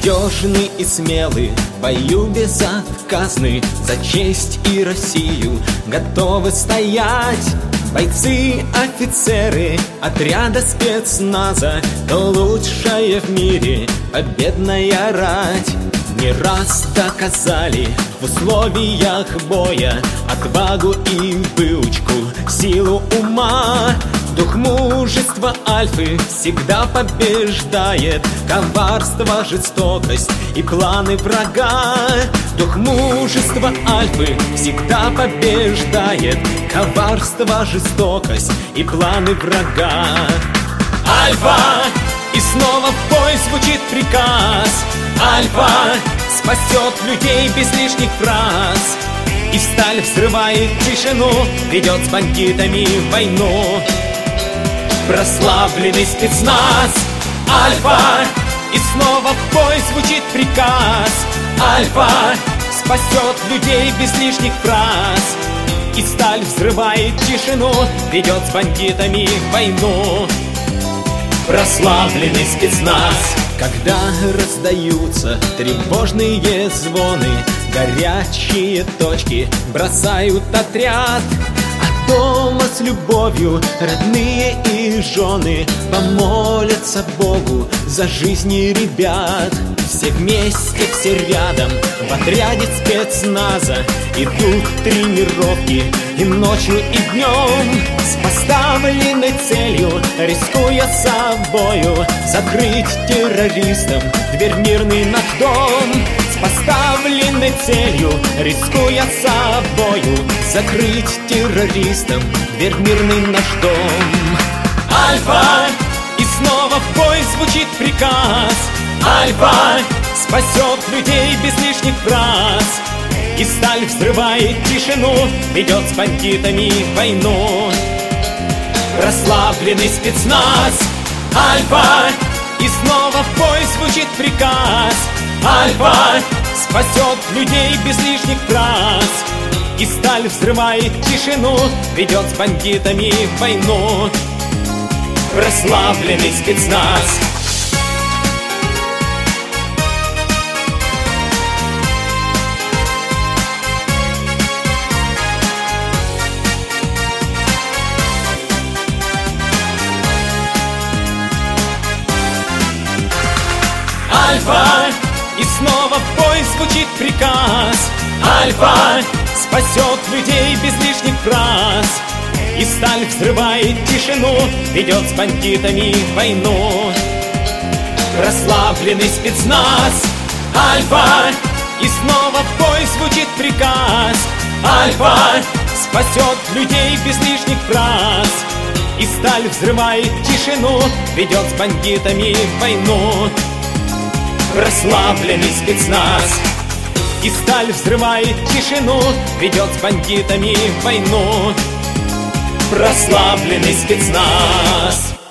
Надежны и смелы, в бою безотказны, за честь и Россию готовы стоять. Бойцы, офицеры отряда спецназа, то лучшая в мире победная рать. Не раз доказали в условиях боя отвагу и выучку, силу ума. Дух мужества Альфы всегда побеждает коварство, жестокость и планы врага. Дух мужества Альфы всегда побеждает коварство, жестокость и планы врага. Альфа! И снова в бой звучит приказ. Альфа спасет людей без лишних фраз. И сталь взрывает тишину, ведет с бандитами войну. Прославленный спецназ Альфа. И снова в бой звучит приказ. Альфа спасет людей без лишних фраз. И сталь взрывает тишину, ведет с бандитами войну. Прославленный спецназ. Когда раздаются тревожные звоны, горячие точки бросают отряд. А дома с любовью родные и жены помолятся Богу за жизни ребят. Все вместе, все рядом в отряде спецназа идут тренировки и ночью, и днем, с поставленной целью, рискуя собою, закрыть террористам дверь в мирный наш дом. С поставленной целью, рискуя собою, закрыть террористам дверь в мирный наш дом. Альфа! И снова в бой звучит приказ. Альфа спасет людей без лишних фраз. И сталь взрывает тишину, ведет с бандитами войну. Прославленный спецназ Альфа. И снова в бой звучит приказ. Альфа спасет людей без лишних фраз. И сталь взрывает тишину, ведет с бандитами войну. Прославленный спецназ. Альфа! И снова в бой звучит приказ. Альфа спасет людей без лишних фраз. И сталь взрывает тишину, ведет с бандитами войну. Прославленный спецназ Альфа. И снова в бой звучит приказ. Альфа спасет людей без лишних фраз. И сталь взрывает тишину, ведет с бандитами войну. Прославленный спецназ. И сталь взрывает тишину, ведет с бандитами войну. Прославленный спецназ.